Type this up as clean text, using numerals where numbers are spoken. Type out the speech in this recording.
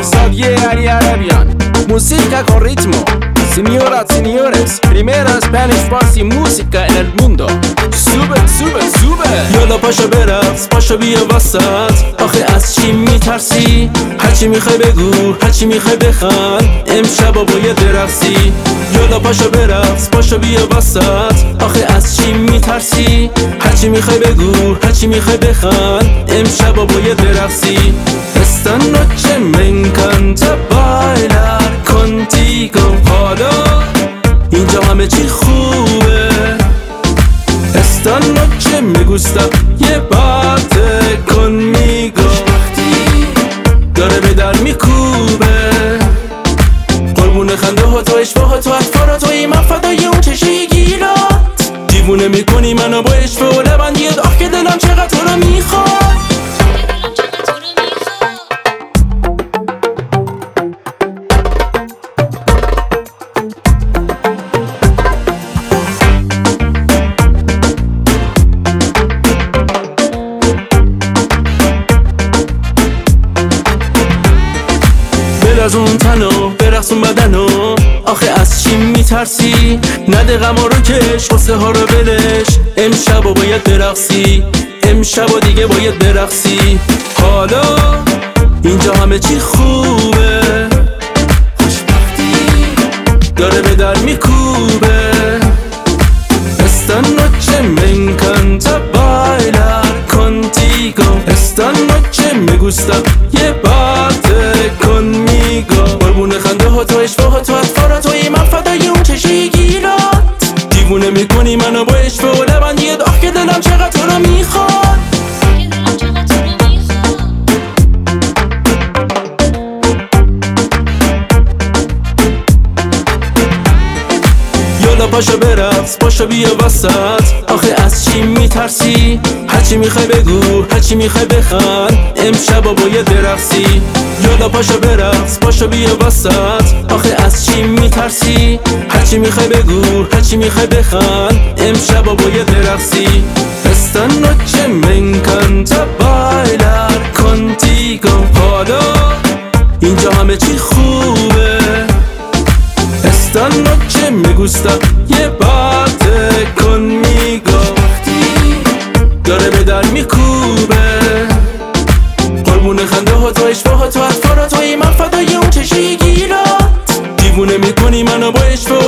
Xavier Ariarabian, música con ritmo. Señoras, señores, primera Spanish Farsi música en el mundo. Sube, sube, sube. یالا پاشو برقص، پاشو بیا وسط. آخه از چی میترسی؟ هرچی میخوای بگو، هرچی میخوای بخند. امشبا باید برقصی. یالا پاشو برقص، پاشو بیا وسط. آخه از چی میترسی؟ هرچی میخوای بگو، هرچی میخوای بخند. امشبا باید برقصی. Esta noche me encanta bailar contigo. حالا اینجا همه چی خوبه. Esta noche me gusta llevarte conmigo. داره به در میکوبه. قربون خنده ها تو، اشفاها تو، اطفارا توی من فدای اون چشی گیرات. دیوونه میکنی منو با اشفه و لبندیت. آخ که دلم چقدر تو رو میخواد. از اون تنو برقص اون بدنو. آخه از چی میترسی؟ نده غما رو کش، غصه ها رو بلش. امشبا باید برقصی، امشبا دیگه باید برقصی. حالا اینجا همه چی خوبه. خوشبختی داره به در میکوبه. Esta noche me encanta bailar contigo. Esta noche me gusta llevarte conmigo. قربون خنده ها تو، اشفاها تو، اطفارا توی من فدای اون چشی گیرات. دیوونه میکنی منو با اشفه و لبندیت. آخ که دلم چقدر تو رو میخواد. یالا پاشو برقص، پاشو بیا وسط. آخه از چی میترسی؟ هرچی میخوای بگو، هرچی میخوای بخند. امشبا باید برقصی. یالا پاشو برقص، پاشو بیا وسط. آخه از چی میترسی؟ هرچی میخوای بگو، هرچی میخوای بخند. امشبا باید برقصی. Esta noche me encanta bailar contigo. حالا اینجا همه چی خوبه. Esta noche me gusta llevarte conmigo. داره به در میکوبه. قربون خنده ها تو، اشفاها تو، اطفارا توی من فدای اون چشی گیرات. دیوونه میکنی منو با اشفه